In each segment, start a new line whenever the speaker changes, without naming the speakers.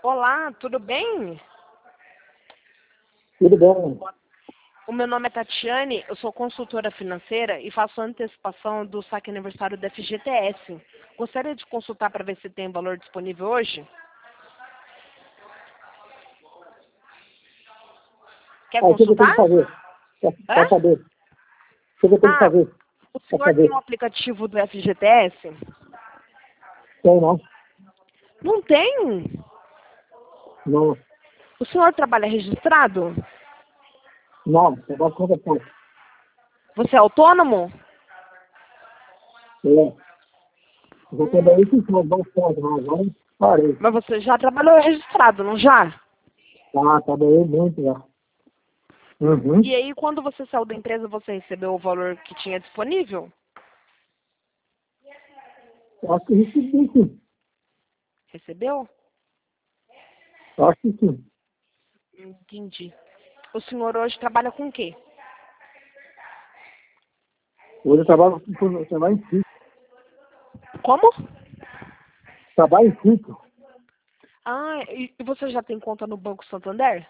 Olá, tudo bem?
Tudo bom?
O meu nome é Tatiane, eu sou consultora financeira e faço antecipação do saque aniversário da FGTS. Gostaria de consultar para ver se tem valor disponível hoje? Quer
O que eu tenho
consultar?
que fazer? Quer
Hã?
saber? O que eu tenho que
Ah,
fazer?
o
Quer
senhor tem
saber?
um aplicativo do FGTS?
Tem não?
Não tem?
Não.
O senhor trabalha registrado?
Não. Você vai conta por.
Você é autônomo?
É. Eu trabalhei com os bastante, mas agora parei.
Mas você já trabalhou registrado, não já?
Ah, trabalhei muito já. Uhum.
E aí, quando você saiu da empresa, você recebeu o valor que tinha disponível?
Eu acho que recebi sim.
Recebeu?
Eu acho que sim.
Entendi. O senhor hoje trabalha com o quê?
Hoje eu trabalho em sítio.
Como?
Trabalho em sítio.
Ah, e você já tem conta no Banco Santander?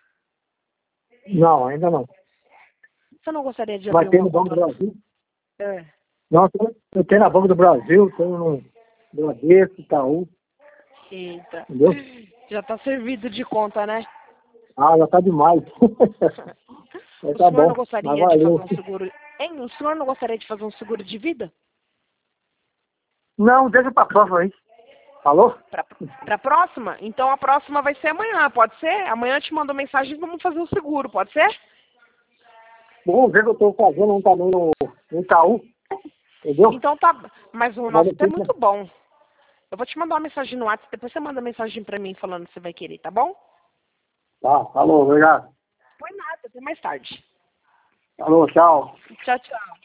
Não, ainda não.
Você não gostaria de
Vai
abrir
ter
uma
no Banco
conta
do
no...
Brasil?
É.
Não, eu tenho na Banco do Brasil, tenho no Bradesco, Itaú,
Eita.
entendeu?
Já tá servido de conta, né?
Ah, já tá demais. Mas
O
tá
senhor não
bom, mas
gostaria de fazer
valeu.
um seguro... Hein? O senhor não gostaria de fazer um seguro de vida?
Não, deixa pra próxima aí. Falou?
Pra próxima? Então a próxima vai ser amanhã, pode ser? Amanhã eu te mando mensagem e vamos fazer o seguro, pode ser?
Vamos ver o que eu tô fazendo um também no Itaú, entendeu?
Então tá. Mas o
Mas
nosso é
depois,
muito bom. Eu vou te mandar uma mensagem no WhatsApp, depois você manda mensagem pra mim falando que você vai querer, tá bom?
tá, falou, obrigado.
Foi nada, até mais tarde.
Falou, tchau.
Tchau, tchau.